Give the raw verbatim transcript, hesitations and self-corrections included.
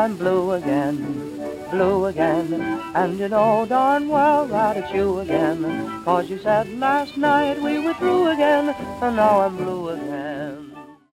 I'm blue again, blue again. And you know darn well that it's you again, 'cause you said last night we were through again, and now I'm blue again.